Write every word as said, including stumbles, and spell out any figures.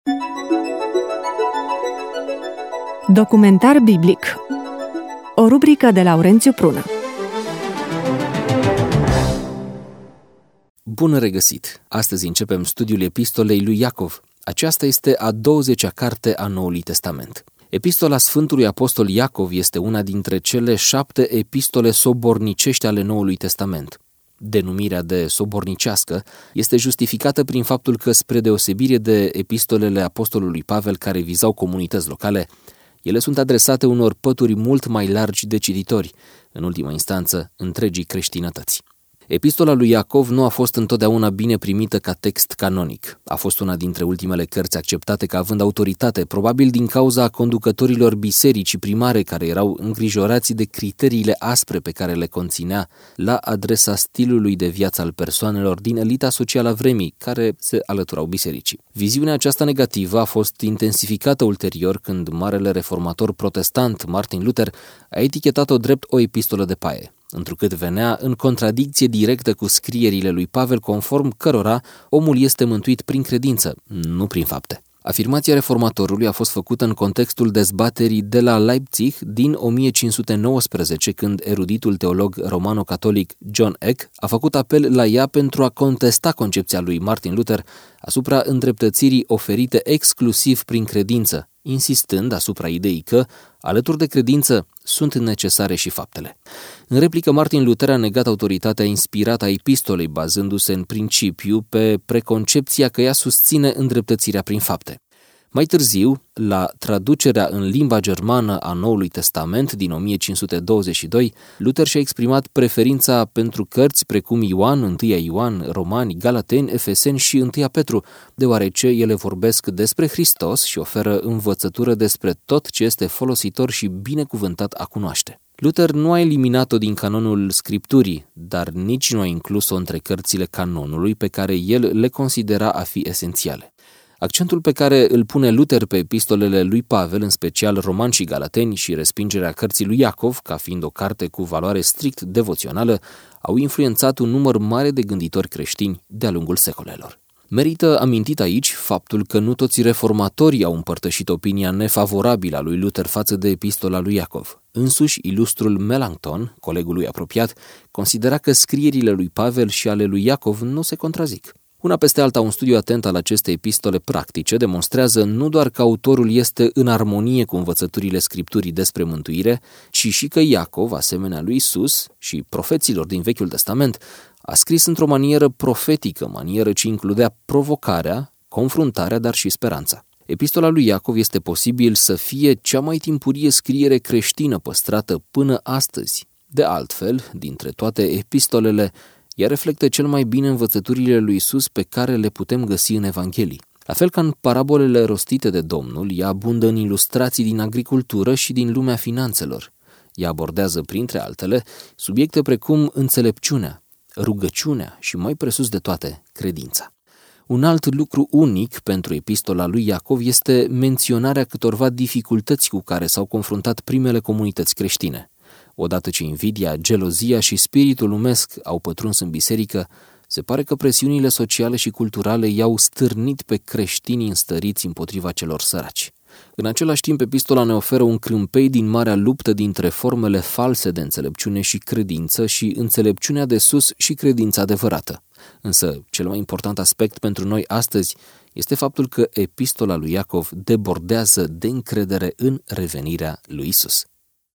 Documentar biblic. O rubrică de Laurențiu Prună. Bun regăsit! Astăzi începem studiul epistolei lui Iacov. Aceasta este a douăzecea carte a Noului Testament. Epistola Sfântului Apostol Iacov este una dintre cele șapte epistole sobornicești ale Noului Testament. Denumirea de sobornicească este justificată prin faptul că, spre deosebire de epistolele apostolului Pavel care vizau comunități locale, ele sunt adresate unor pături mult mai largi de cititori, în ultima instanță întregii creștinătăți. Epistola lui Iacov nu a fost întotdeauna bine primită ca text canonic. A fost una dintre ultimele cărți acceptate ca având autoritate, probabil din cauza conducătorilor bisericii primare care erau îngrijorați de criteriile aspre pe care le conținea la adresa stilului de viață al persoanelor din elita socială a vremii care se alăturau bisericii. Viziunea aceasta negativă a fost intensificată ulterior când marele reformator protestant Martin Luther a etichetat-o drept o epistolă de paie, întrucât venea în contradicție directă cu scrierile lui Pavel, conform cărora omul este mântuit prin credință, nu prin fapte. Afirmația reformatorului a fost făcută în contextul dezbaterii de la Leipzig din o mie cinci sute nouăsprezece, când eruditul teolog romano-catolic John Eck a făcut apel la ea pentru a contesta concepția lui Martin Luther asupra îndreptățirii oferite exclusiv prin credință, insistând asupra ideii că, alături de credință, sunt necesare și faptele. În replică, Martin Luther a negat autoritatea inspirată a epistolei, bazându-se în principiu pe preconcepția că ea susține îndreptățirea prin fapte. Mai târziu, la traducerea în limba germană a Noului Testament din o mie cinci sute douăzeci și doi, Luther și-a exprimat preferința pentru cărți precum Ioan, întâia Ioan, Romani, Galateni, Efeseni și întâia Petru, deoarece ele vorbesc despre Hristos și oferă învățătură despre tot ce este folositor și binecuvântat a cunoaște. Luther nu a eliminat-o din canonul Scripturii, dar nici nu a inclus-o între cărțile canonului pe care el le considera a fi esențiale. Accentul pe care îl pune Luther pe epistolele lui Pavel, în special Romani și Galateni, și respingerea cărții lui Iacov, ca fiind o carte cu valoare strict devoțională, au influențat un număr mare de gânditori creștini de-a lungul secolelor. Merită amintit aici faptul că nu toți reformatorii au împărtășit opinia nefavorabilă a lui Luther față de epistola lui Iacov. Însuși, ilustrul Melanchthon, colegul lui apropiat, considera că scrierile lui Pavel și ale lui Iacov nu se contrazic. Una peste alta, un studiu atent al acestei epistole practice demonstrează nu doar că autorul este în armonie cu învățăturile Scripturii despre mântuire, ci și că Iacov, asemenea lui Isus și profeților din Vechiul Testament, a scris într-o manieră profetică, manieră ce includea provocarea, confruntarea, dar și speranța. Epistola lui Iacov este posibil să fie cea mai timpurie scriere creștină păstrată până astăzi. De altfel, dintre toate epistolele, ea reflectă cel mai bine învățăturile lui Isus pe care le putem găsi în Evanghelii. La fel ca în parabolele rostite de Domnul, ea abundă în ilustrații din agricultură și din lumea finanțelor. Ea abordează, printre altele, subiecte precum înțelepciunea, rugăciunea și, mai presus de toate, credința. Un alt lucru unic pentru epistola lui Iacov este menționarea câtorva dificultăți cu care s-au confruntat primele comunități creștine. Odată ce invidia, gelozia și spiritul lumesc au pătruns în biserică, se pare că presiunile sociale și culturale i-au stârnit pe creștinii înstăriți împotriva celor săraci. În același timp, epistola ne oferă un crâmpei din marea luptă dintre formele false de înțelepciune și credință și înțelepciunea de sus și credința adevărată. Însă, cel mai important aspect pentru noi astăzi este faptul că epistola lui Iacov debordează de încredere în revenirea lui Isus.